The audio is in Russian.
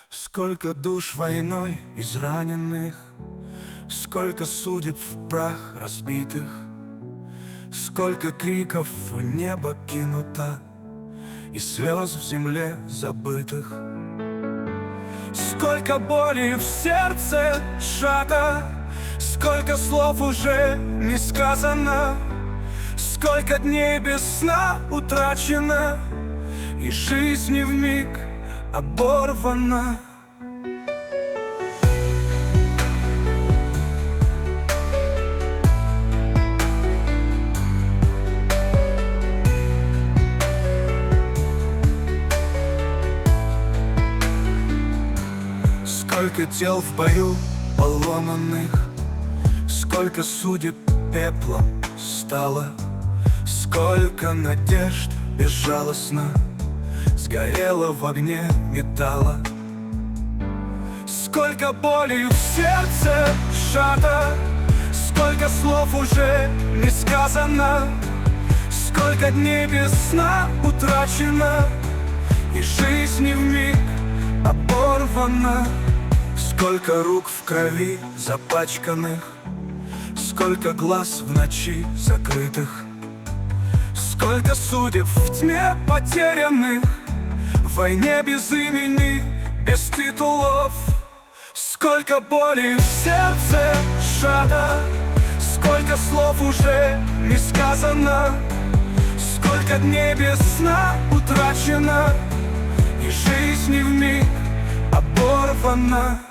Сколько душ войной израненных, сколько судеб в прах разбитых, сколько криков в небо кинуто и слез в земле забытых. Сколько боли в сердце сжато, сколько слов уже не сказано, сколько дней без сна утрачено, и жизнь вмиг оборвана. Сколько тел в бою поломанных, сколько судеб пеплом стало, сколько надежд безжалостно сгорело в огне металла. Сколько боли в сердце сжато, сколько слов уже не сказано, сколько дней без сна утрачено, и жизнь вмиг оборвана. Сколько рук в крови запачканных, сколько глаз в ночи закрытых, сколько судеб в тьме потерянных, в войне без имени, без титулов. Сколько боли в сердце сжато, сколько слов уже не сказано, сколько дней без сна утрачено, и жизнь вмиг оборвана.